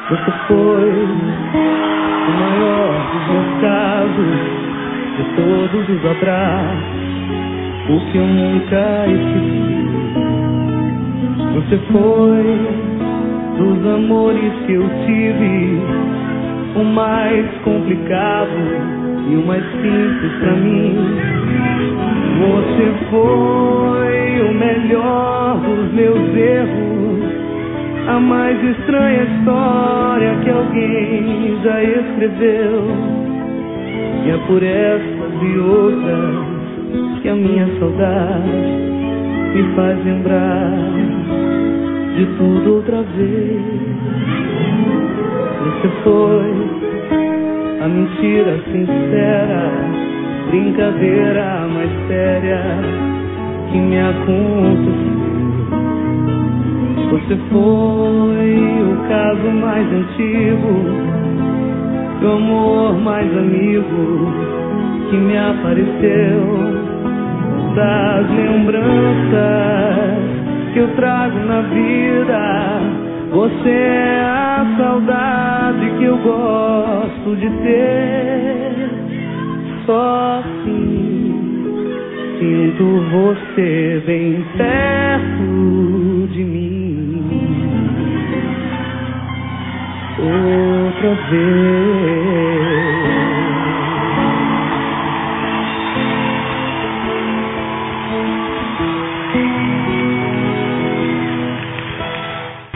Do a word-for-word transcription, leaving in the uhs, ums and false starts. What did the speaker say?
Você foi o maior dos meus casos, de todos os abraços, o que eu nunca esqueci. Você foi dos amores que eu tive, o mais complicado e o mais simples pra mim. Você foi o melhor dos meus erros, a mais estranha história que alguém já escreveu. E é por essas e outras que a minha saudade me faz lembrar de tudo outra vez. Você foi a mentira sincera, brincadeira mais séria que me aconteceu. Você foi o caso mais antigo, o amor mais amigo que me apareceu. Das lembranças que eu trago na vida, você é a saudade que eu gosto de ter. Só assim sinto você bem perto de mim outra vez.